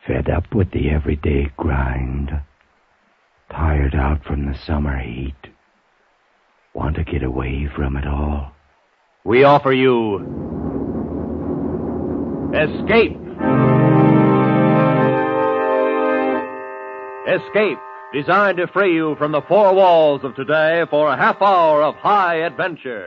Fed up with the everyday grind. Tired out from the summer heat. Want to get away from it all. We offer you Escape. Escape, designed to free you from the four walls of today for a half hour of high adventure.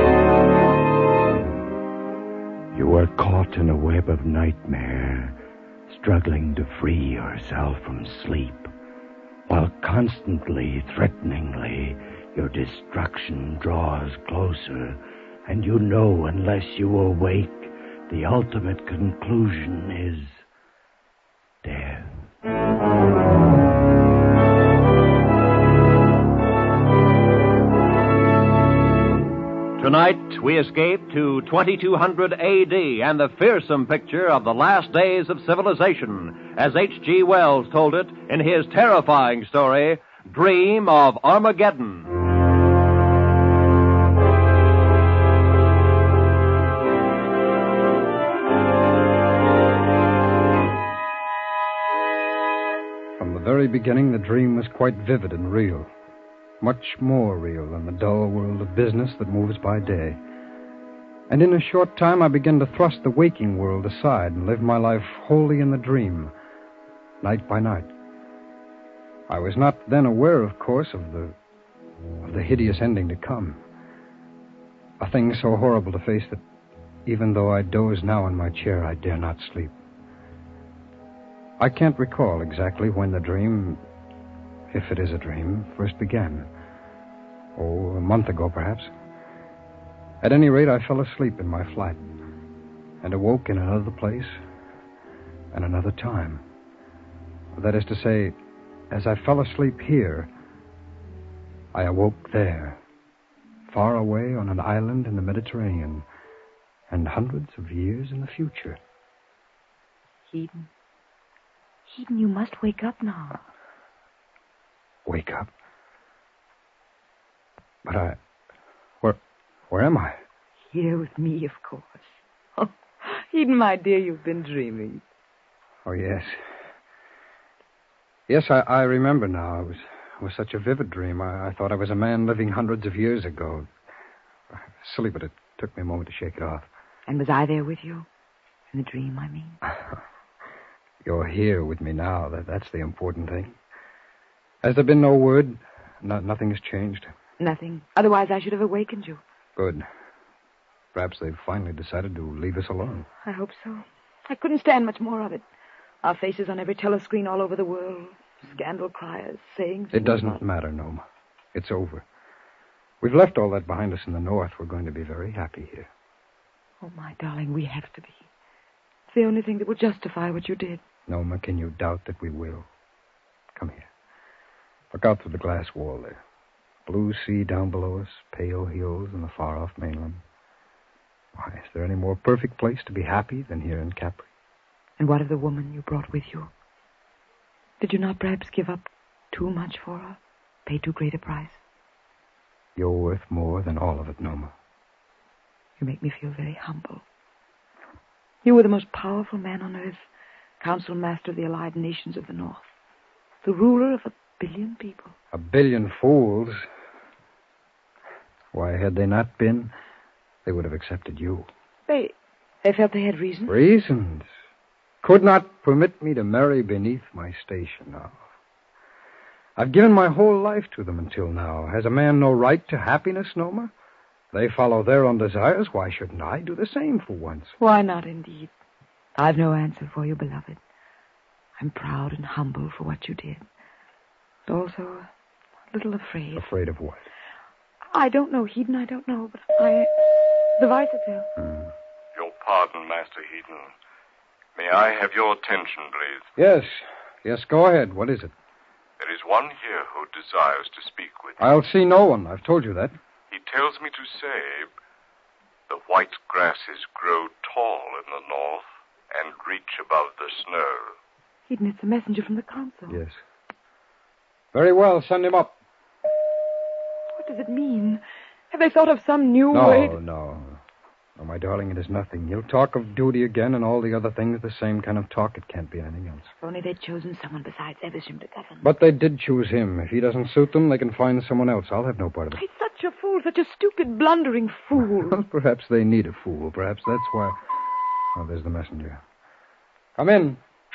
You are caught in a web of nightmare, struggling to free yourself from sleep, while constantly, threateningly, your destruction draws closer, and you know unless you awake, the ultimate conclusion is death. Tonight, we escape to 2200 A.D. and the fearsome picture of the last days of civilization, as H.G. Wells told it in his terrifying story, Dream of Armageddon. From the very beginning, the dream was quite vivid and real. Much more real than the dull world of business that moves by day. And in a short time, I began to thrust the waking world aside and live my life wholly in the dream, night by night. I was not then aware, of course, of the hideous ending to come. A thing so horrible to face that even though I doze now in my chair, I dare not sleep. I can't recall exactly when the dream, if it is a dream, first began. Oh, a month ago, perhaps. At any rate, I fell asleep in my flat and awoke in another place and another time. That is to say, as I fell asleep here, I awoke there, far away on an island in the Mediterranean, and hundreds of years in the future. Eden, you must wake up now. Wake up? But where am I? Here with me, of course. Oh, Eden, my dear, you've been dreaming. Oh, yes. Yes, I remember now. It was such a vivid dream. I thought I was a man living hundreds of years ago. Silly, but it took me a moment to shake it off. And was I there with you? In the dream, I mean. You're here with me now. That's the important thing. Has there been no word? Nothing has changed? Nothing. Otherwise, I should have awakened you. Good. Perhaps they've finally decided to leave us alone. I hope so. I couldn't stand much more of it. Our faces on every telescreen all over the world. Scandal criers saying things. It doesn't matter, Noma. It's over. We've left all that behind us in the north. We're going to be very happy here. Oh, my darling, we have to be. It's the only thing that will justify what you did. Noma, can you doubt that we will? Come here. Look out through the glass wall there. Blue sea down below us, pale hills and the far-off mainland. Why, is there any more perfect place to be happy than here in Capri? And what of the woman you brought with you? Did you not perhaps give up too much for her? Pay too great a price? You're worth more than all of it, Noma. You make me feel very humble. You were the most powerful man on earth, Council Master of the Allied Nations of the North, the ruler of 1 billion people. 1 billion fools? Why, had they not been, they would have accepted you. They felt they had reasons. Reasons? Could not permit me to marry beneath my station now. I've given my whole life to them until now. Has a man no right to happiness, Noma? They follow their own desires. Why shouldn't I do the same for once? Why not, indeed? I've no answer for you, beloved. I'm proud and humble for what you did. But also a little afraid. Afraid of what? I don't know, Hedon, I don't know, but the Vicetel. Your pardon, Master Hedon. May I have your attention, please? Yes, go ahead. What is it? There is one here who desires to speak with you. I'll see no one. I've told you that. He tells me to say the white grasses grow tall in the north and reach above the snow. Hedon, it's a messenger from the council. Yes. Very well, send him up. What does it mean? Have they thought of some new way? No. Oh, my darling, it is nothing. He'll talk of duty again and all the other things, the same kind of talk. It can't be anything else. If only they'd chosen someone besides Evesham to govern. But they did choose him. If he doesn't suit them, they can find someone else. I'll have no part of it. He's such a fool, such a stupid, blundering fool. Well, perhaps they need a fool. Perhaps that's why... Oh, there's the messenger. Come in.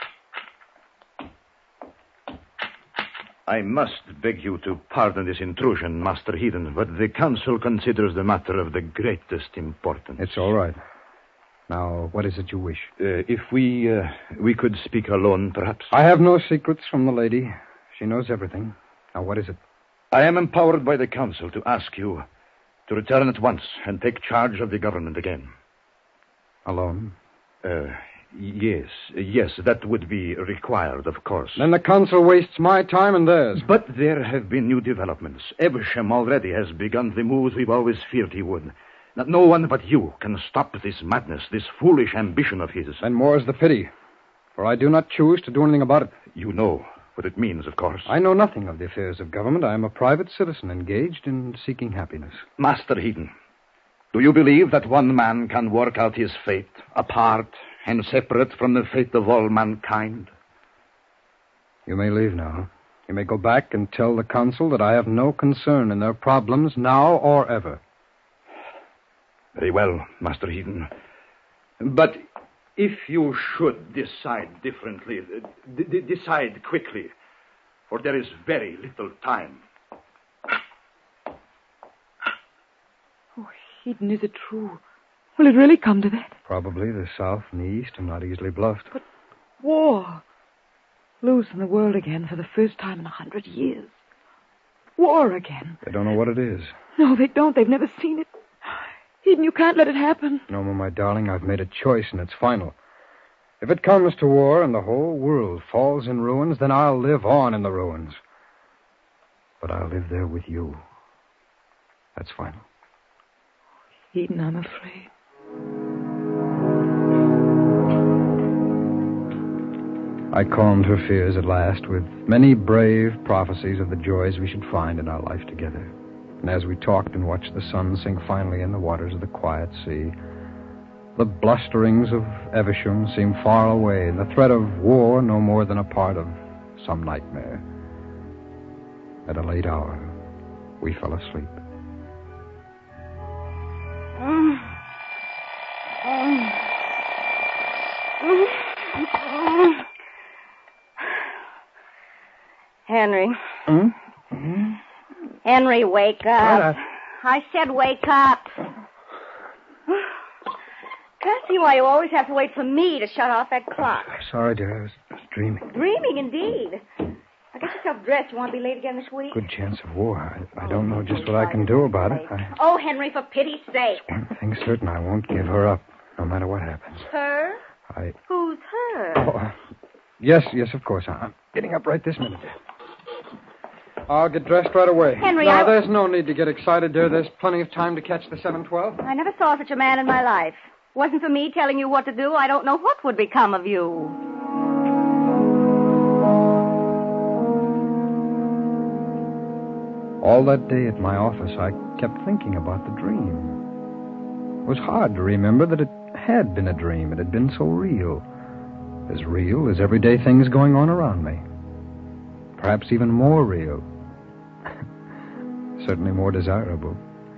I must beg you to pardon this intrusion, Master Heaton, but the council considers the matter of the greatest importance. It's all right. Now, what is it you wish? If we could speak alone, perhaps. I have no secrets from the lady. She knows everything. Now, what is it? I am empowered by the council to ask you to return at once and take charge of the government again. Alone? Yes, that would be required, of course. Then the council wastes my time and theirs. But there have been new developments. Evesham already has begun the moves we've always feared he would. That no one but you can stop this madness, this foolish ambition of his. And more's the pity, for I do not choose to do anything about it. You know what it means, of course. I know nothing of the affairs of government. I am a private citizen engaged in seeking happiness. Master Heaton, do you believe that one man can work out his fate apart and separate from the fate of all mankind? You may leave now. You may go back and tell the council that I have no concern in their problems now or ever. Very well, Master Heaton. But if you should decide differently, decide quickly, for there is very little time. Oh, Heaton, is it true? Will it really come to that? Probably the South and the East are not easily bluffed. But war. Loose in the world again for the first time in 100 years. War again. They don't know what it is. No, they don't. They've never seen it. Eden, you can't let it happen. No, my darling, I've made a choice, and it's final. If it comes to war and the whole world falls in ruins, then I'll live on in the ruins. But I'll live there with you. That's final. Eden, I'm afraid. I calmed her fears at last with many brave prophecies of the joys we should find in our life together. And as we talked and watched the sun sink finally in the waters of the quiet sea, the blusterings of Evesham seemed far away, and the threat of war no more than a part of some nightmare. At a late hour, we fell asleep. Henry. Hmm? Henry, wake up. What? I said wake up. Can't see why you always have to wait for me to shut off that clock. Sorry, dear. I was dreaming. Dreaming, indeed. Now get yourself dressed. You want to be late again this week? Good chance of war. I don't know just what I can do about it. Oh, Henry, for pity's sake. One thing's certain, I won't give her up, no matter what happens. Her? Who's her? Oh, yes, of course. I'm getting up right this minute. I'll get dressed right away. Henry, No, there's no need to get excited, dear. There's plenty of time to catch the 7:12. I never saw such a man in my life. Wasn't for me telling you what to do, I don't know what would become of you. All that day at my office, I kept thinking about the dream. It was hard to remember that it had been a dream. It had been so real as everyday things going on around me. Perhaps even more real. Certainly more desirable.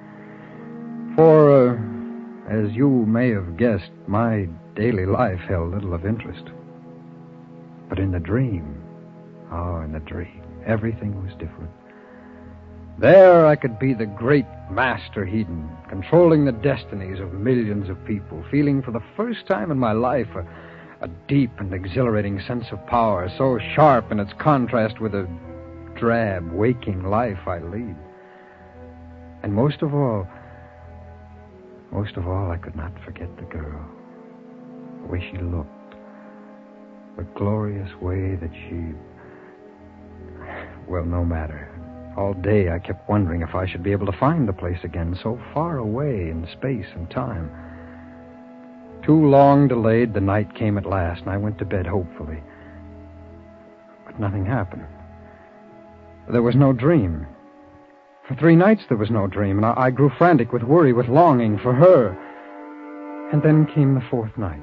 For, as you may have guessed, my daily life held little of interest. But in the dream, everything was different. There I could be the great Master Heaton, controlling the destinies of millions of people, feeling for the first time in my life a deep and exhilarating sense of power, so sharp in its contrast with the drab, waking life I lead. And most of all, I could not forget the girl. The way she looked. The glorious way that she... Well, no matter. All day I kept wondering if I should be able to find the place again, so far away in space and time. Too long delayed, the night came at last, and I went to bed hopefully. But nothing happened. There was no dream. For 3 nights there was no dream, and I grew frantic with worry, with longing for her. And then came the fourth night.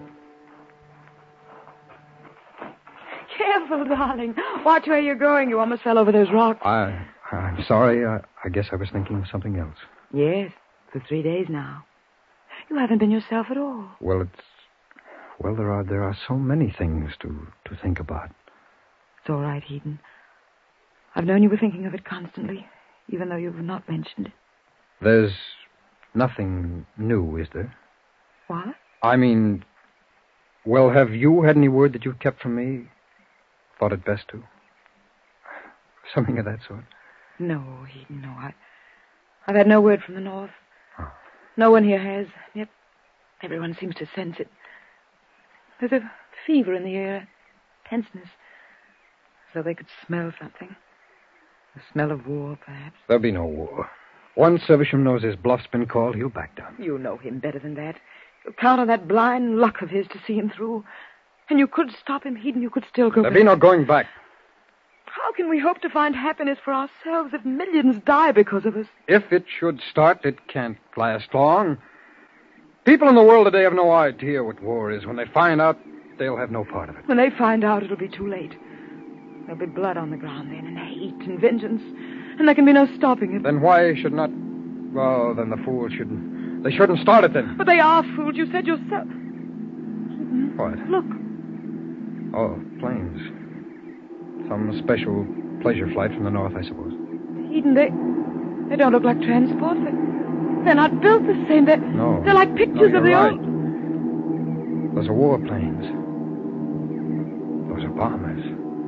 Careful, darling. Watch where you're going. You almost fell over those rocks. I'm sorry. I guess I was thinking of something else. Yes, for 3 days now. You haven't been yourself at all. Well, there are so many things to think about. It's all right, Eden. I've known you were thinking of it constantly, even though you've not mentioned it. There's nothing new, is there? What? I mean, well, have you had any word that you've kept from me? Thought it best to? Something of that sort? No, Eden, no. I've had no word from the North. Oh. No one here has. Yet everyone seems to sense it. There's a fever in the air, tenseness. As though they could smell something. The smell of war, perhaps. There'll be no war. Once Evesham knows his bluff's been called, he'll back down. You know him better than that. You'll count on that blind luck of his to see him through. And you could stop him, Eden. You could still go There'll back. be no going back. How can we hope to find happiness for ourselves if millions die because of us? If it should start, it can't last long. People in the world today have no idea what war is. When they find out, they'll have no part of it. When they find out, it'll be too late. There'll be blood on the ground then, and hate and vengeance. And there can be no stopping it. Then why should not... Well, then the fools shouldn't... They shouldn't start it then. But they are fools. You said yourself. What? Look. Oh, planes. Some special pleasure flight from the north, I suppose. Eden, they don't look like transport. They're not built the same. No. They're like pictures of the right. old... Those are war planes. Those are bombers.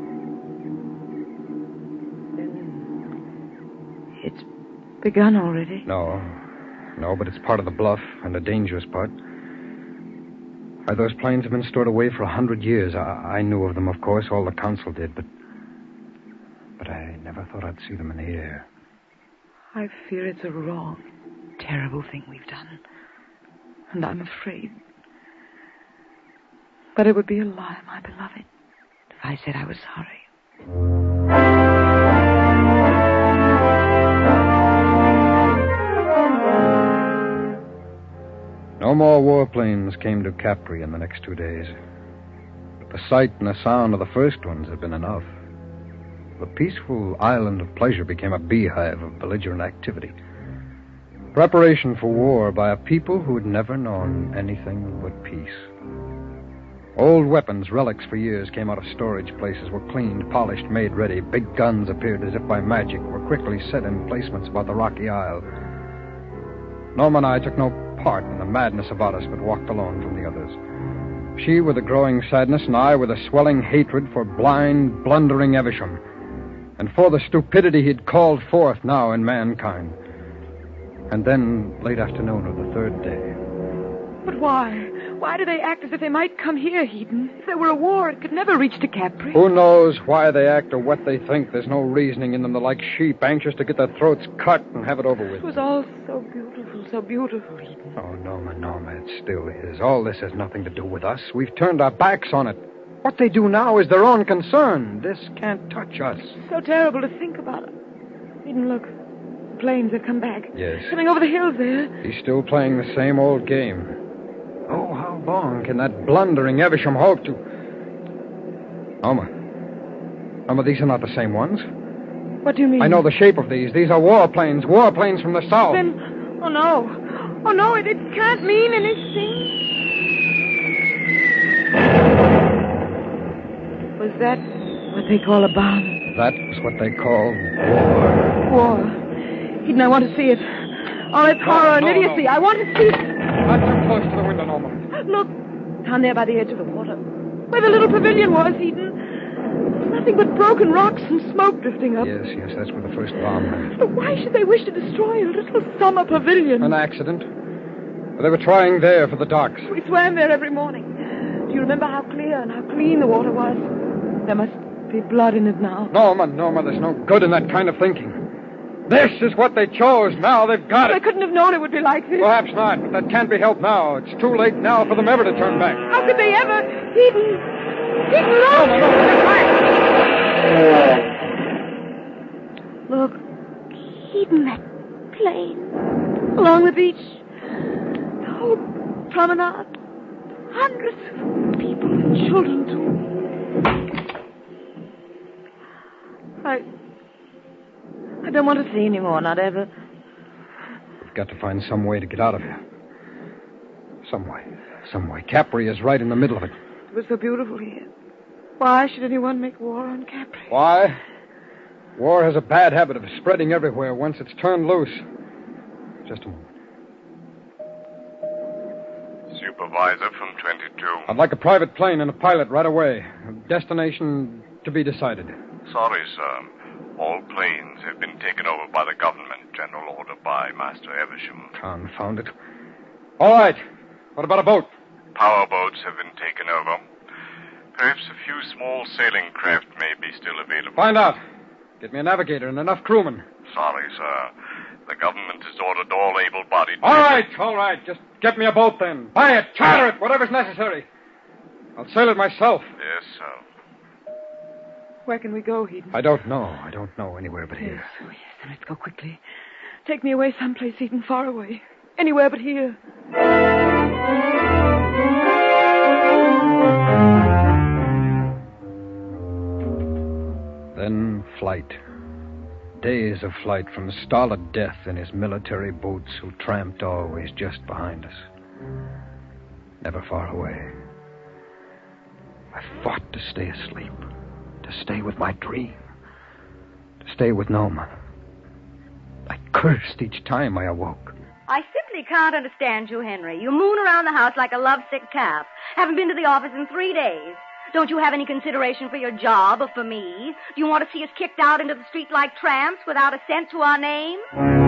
It's begun already. No, but it's part of the bluff, and a dangerous part. Those planes have been stored away for 100 years. I knew of them, of course. All the council did, but I never thought I'd see them in the air. I fear it's a wrong, terrible thing we've done. And I'm afraid. But it would be a lie, my beloved, if I said I was sorry. No more warplanes came to Capri in the next 2 days. But the sight and the sound of the first ones had been enough. The peaceful island of pleasure became a beehive of belligerent activity. Preparation for war by a people who had never known anything but peace. Old weapons, relics for years, came out of storage places, were cleaned, polished, made ready. Big guns appeared as if by magic, were quickly set in placements about the rocky isle. Norma and I took no part in the madness about us, but walked alone from the others. She with a growing sadness, and I with a swelling hatred for blind, blundering Evesham, and for the stupidity he'd called forth now in mankind. And then, late afternoon of the third day. But why? Why do they act as if they might come here, Eden? If there were a war, it could never reach to Capri. Who knows why they act or what they think? There's no reasoning in them. They're like sheep, anxious to get their throats cut and have it over with. It was all so beautiful, Eden. Oh, Norma, it still is. All this has nothing to do with us. We've turned our backs on it. What they do now is their own concern. This can't touch us. So terrible to think about. Eden, look. The planes have come back. Yes. Coming over the hills there. He's still playing the same old game. Oh, how long can that blundering Evesham hope to... Norma, these are not the same ones. What do you mean? I know the shape of these. These are warplanes from the south. Then... Oh, no, it can't mean anything. Was that what they call a bomb? That was what they call war. War. Eden, I want to see it. All its horror and idiocy. No. I want to see it. Not too close to the window, Norma. Look, down there by the edge of the water. Where the little pavilion was, Eden. Nothing but broken rocks and smoke drifting up. Yes, that's where the first bomb went. But why should they wish to destroy a little summer pavilion? An accident. They were trying there for the docks. We swam there every morning. Do you remember how clear and how clean the water was? There must be blood in it now. Norma, there's no good in that kind of thinking. This is what they chose. Now they've got They it. couldn't have known it would be like this. Perhaps not, but that can't be helped now. It's too late now for them ever to turn back. How could they ever? Eden, look! Look, Eden, that plane along the beach. The whole promenade. Hundreds of people and children, too. I don't want to see any more, not ever. We've got to find some way to get out of here. Some way. Capri is right in the middle of it. It was so beautiful here. Why should anyone make war on Capri? Why? War has a bad habit of spreading everywhere once it's turned loose. Just a moment. Supervisor from 22. I'd like a private plane and a pilot right away. Destination to be decided. Sorry, sir. All planes have been taken over by the government. General order by Master Evesham. Confound it. All right. What about a boat? Power boats have been taken over. Perhaps a few small sailing craft may be still available. Find out. Get me a navigator and enough crewmen. Sorry, sir. The government has ordered all able-bodied... All right. Just get me a boat then. Buy it, charter it, whatever's necessary. I'll sail it myself. Yes, sir. Where can we go, Eden? I don't know anywhere but here. Yes, then let's go quickly. Take me away someplace, Eden, far away. Anywhere but here. Then flight. Days of flight from stolid death in his military boots who tramped always just behind us. Never far away. I fought to stay asleep. To stay with my dream. To stay with Noma. I cursed each time I awoke. I simply can't understand you, Henry. You moon around the house like a lovesick calf. Haven't been to the office in 3 days. Don't you have any consideration for your job or for me? Do you want to see us kicked out into the street like tramps without a cent to our name?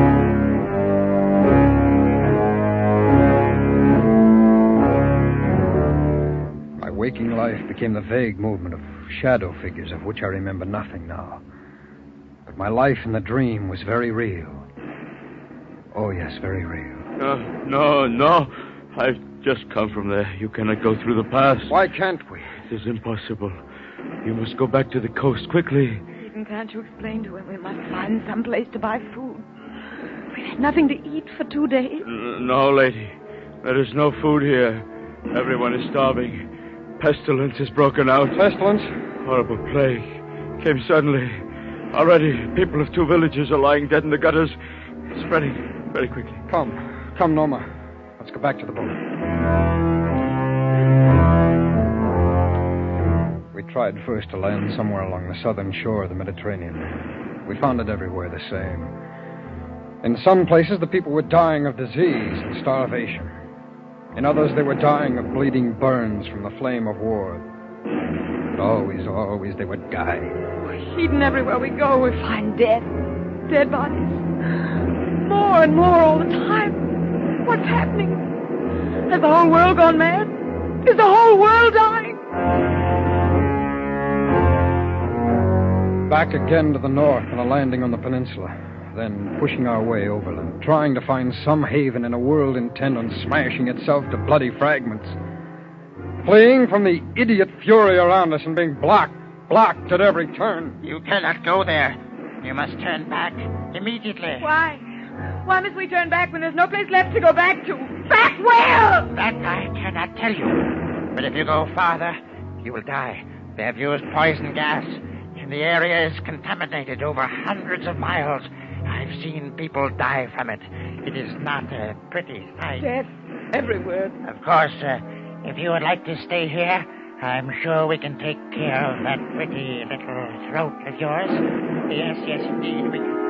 My waking life became the vague movement of shadow figures of which I remember nothing now. But my life in the dream was very real. Oh, yes, very real. No. I've just come from there. You cannot go through the pass. Why can't we? It is impossible. You must go back to the coast quickly. Eden, can't you explain to him? We must find some place to buy food. We've had nothing to eat for 2 days. No, lady. There is no food here. Everyone is starving. Pestilence has broken out. Pestilence? Horrible plague. Came suddenly. Already, people of 2 villages are lying dead in the gutters. It's spreading very quickly. Come, Noma. Let's go back to the boat. We tried first to land somewhere along the southern shore of the Mediterranean. We found it everywhere the same. In some places, the people were dying of disease and starvation. In others, they were dying of bleeding burns from the flame of war. But always, they would die. Eden, everywhere we go, we find death. Dead bodies. More and more all the time. What's happening? Has the whole world gone mad? Is the whole world dying? Back again to the north and a landing on the peninsula. Then pushing our way overland, trying to find some haven in a world intent on smashing itself to bloody fragments. Fleeing from the idiot fury around us and being blocked at every turn. You cannot go there. You must turn back immediately. Why? Why must we turn back when there's no place left to go back to? Back where? That I cannot tell you. But if you go farther, you will die. They have used poison gas, and the area is contaminated over hundreds of miles. I've seen people die from it. It is not a pretty sight. Death everywhere. Of course, if you would like to stay here, I'm sure we can take care of that pretty little throat of yours. Yes, indeed, we can.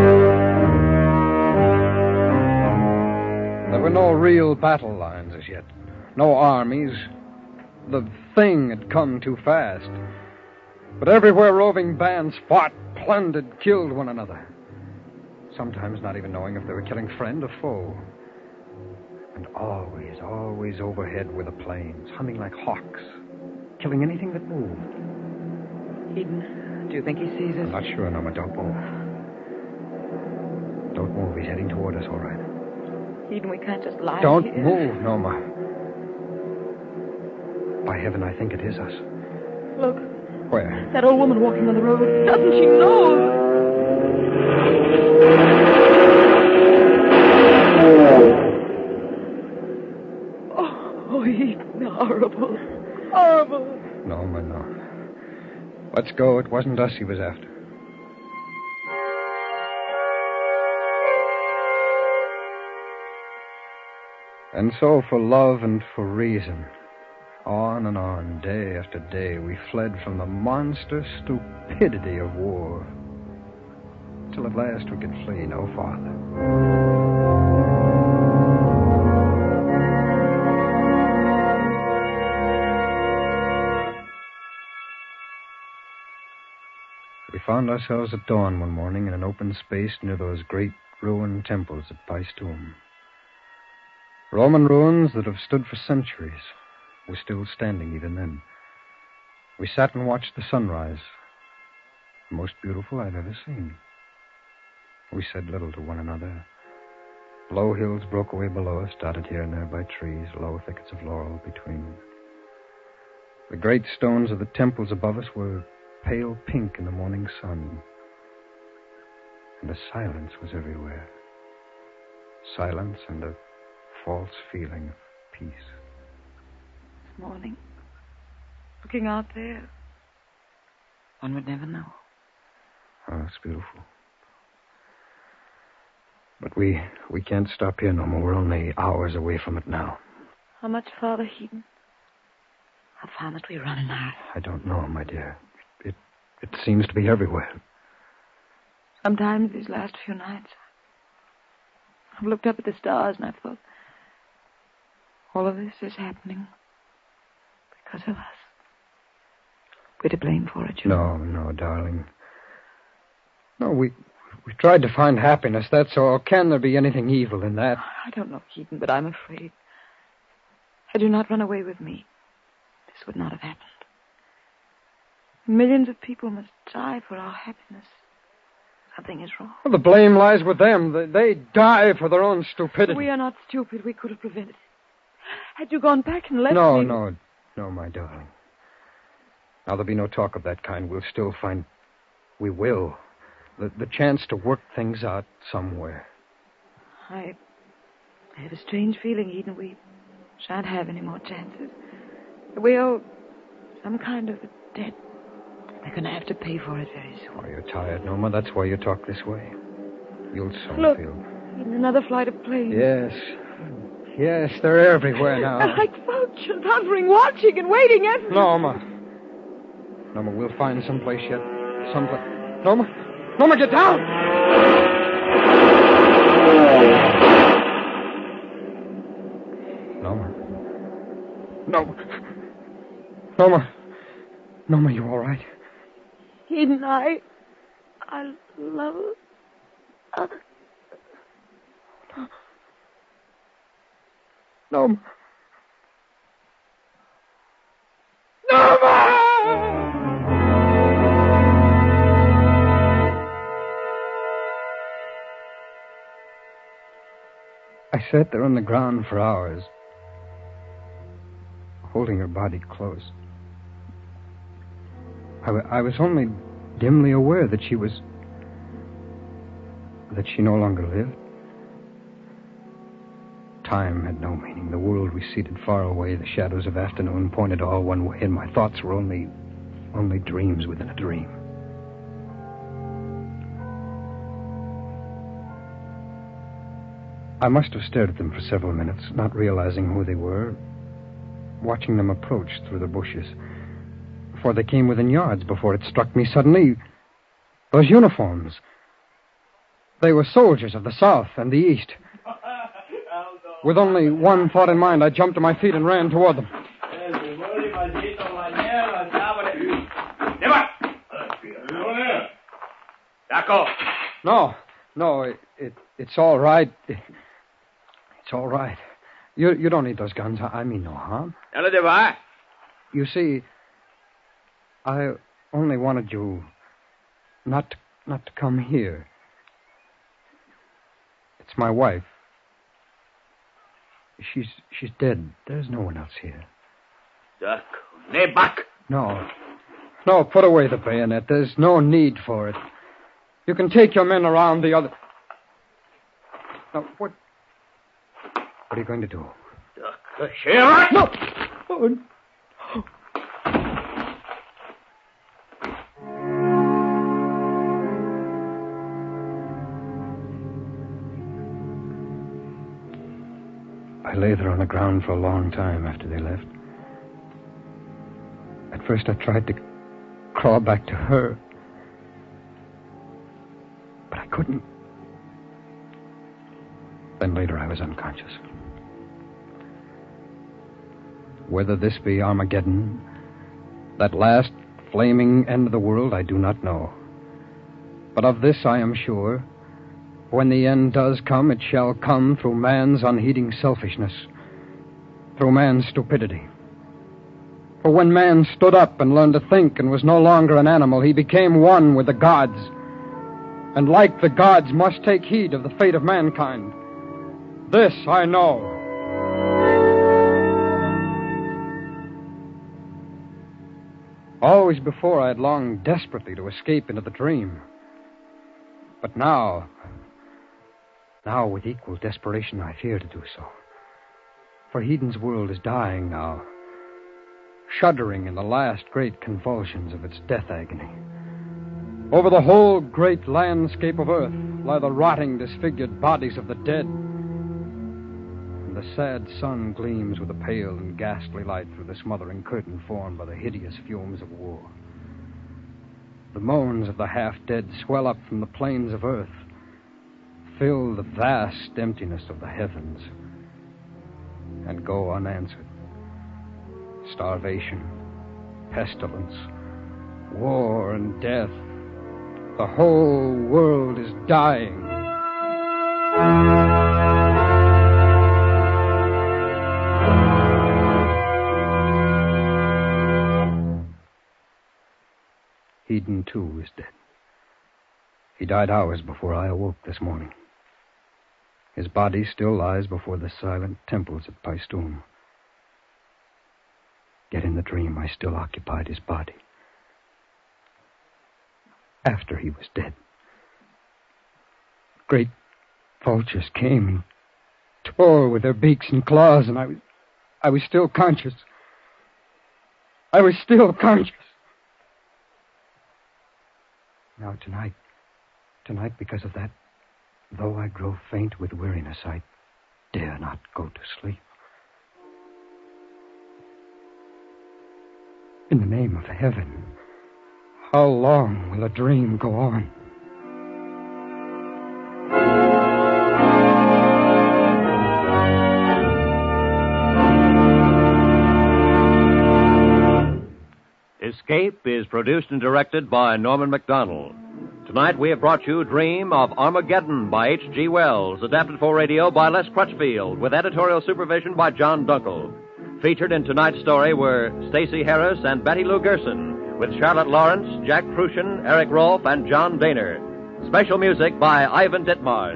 There were no real battle lines as yet. No armies. The thing had come too fast. But everywhere roving bands fought, plundered, killed one another. Sometimes not even knowing if they were killing friend or foe. And always overhead were the planes, humming like hawks, killing anything that moved. Eden, do you think he sees us? I'm not sure, Noma. Don't move. Don't move. He's heading toward us, all right. Eden, we can't just lie Don't here. move, Noma. By heaven, I think it is us. Look. Where? That old woman walking on the road. Doesn't she know? Oh, horrible. Norma, no. Let's go. It wasn't us he was after. And so, for love and for reason, on and on, day after day, we fled from the monster stupidity of war. Till at last we could flee no farther. We found ourselves at dawn one morning in an open space near those great ruined temples at Paestum. Roman ruins that have stood for centuries were still standing even then. We sat and watched the sunrise, the most beautiful I've ever seen. We said little to one another. Low hills broke away below us, dotted here and there by trees, low thickets of laurel between. The great stones of the temples above us were pale pink in the morning sun, and a silence was everywhere. Silence and a false feeling of peace. This morning, looking out there, one would never know. Oh, it's beautiful. But we can't stop here no more. We're only hours away from it now. How much farther, Heaton? How far must we run now? I don't know, my dear. It seems to be everywhere. Sometimes these last few nights, I've looked up at the stars and I've thought, all of this is happening because of us. We're to blame for it, you know. No, darling. No, we tried to find happiness, that's all. Can there be anything evil in that? I don't know, Heaton, but I'm afraid. Had you not run away with me, this would not have happened. Millions of people must die for our happiness. Something is wrong. Well, the blame lies with them. They die for their own stupidity. We are not stupid. We could have prevented it. Had you gone back and left me... No, my darling. Now, there'll be no talk of that kind. We'll still find... We will. The chance to work things out somewhere. I have a strange feeling, Eden. We shan't have any more chances. We owe some kind of a debt. They're going to have to pay for it very soon. Oh, you're tired, Norma. That's why you talk this way. You'll soon Look, feel... Eden, another flight of planes. Yes, they're everywhere now. They're like vultures, hovering, watching and waiting everywhere. Norma, we'll find someplace yet. Someplace... Norma, get down! Norma, you all right? Eden, I love other. Norma! I sat there on the ground for hours, holding her body close. I was only dimly aware that she no longer lived. Time had no meaning. The world receded far away. The shadows of afternoon pointed all one way, and my thoughts were only dreams within a dream. I must have stared at them for several minutes, not realizing who they were, watching them approach through the bushes. Before they came within yards, before it struck me suddenly, those uniforms. They were soldiers of the South and the East. With only one thought in mind, I jumped to my feet and ran toward them. No, it's all right. It's all right. You don't need those guns. I mean no harm. You see, I only wanted you not to come here. It's my wife. She's dead. There's no one else here. No, put away the bayonet. There's no need for it. You can take your men around the other... Now, what are you going to do? No! I lay there on the ground for a long time after they left. At first I tried to crawl back to her, but I couldn't. Then later I was unconscious. Whether this be Armageddon, that last flaming end of the world, I do not know. But of this I am sure. When the end does come, it shall come through man's unheeding selfishness, through man's stupidity. For when man stood up and learned to think and was no longer an animal, he became one with the gods. And like the gods, must take heed of the fate of mankind. This I know. Always before I had longed desperately to escape into the dream. But now with equal desperation, I fear to do so. For Heden's world is dying now, shuddering in the last great convulsions of its death agony. Over the whole great landscape of earth lie the rotting, disfigured bodies of the dead. And the sad sun gleams with a pale and ghastly light through the smothering curtain formed by the hideous fumes of war. The moans of the half-dead swell up from the plains of earth, fill the vast emptiness of the heavens, and go unanswered. Starvation, pestilence, war, and death. The whole world is dying. Heden, too, is dead. He died hours before I awoke this morning. His body still lies before the silent temples at Paestum. Yet in the dream, I still occupied his body. After he was dead, great vultures came and tore with their beaks and claws, and I was still conscious. I was still conscious. Now tonight, because of that, though I grow faint with weariness, I dare not go to sleep. In the name of heaven, how long will a dream go on? Escape is produced and directed by Norman MacDonald. Tonight we have brought you Dream of Armageddon by H.G. Wells, adapted for radio by Les Crutchfield, with editorial supervision by John Dunkel. Featured in tonight's story were Stacey Harris and Betty Lou Gerson, with Charlotte Lawrence, Jack Crucian, Eric Rolfe, and John Daner. Special music by Ivan Ditmars.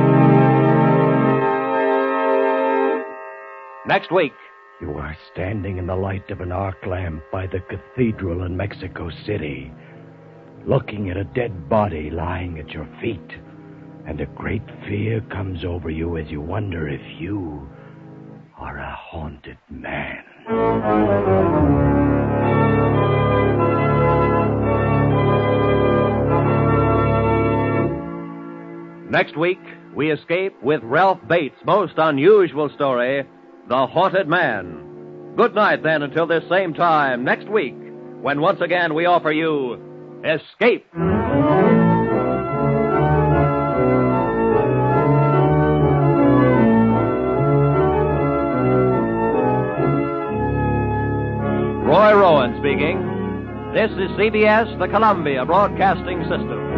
Next week. You are standing in the light of an arc lamp by the cathedral in Mexico City, looking at a dead body lying at your feet, and a great fear comes over you as you wonder if you are a haunted man. Next week, we escape with Ralph Bates' most unusual story, The Haunted Man. Good night, then, until this same time next week, when once again we offer you Escape. Roy Rowan speaking. This is CBS, the Columbia Broadcasting System.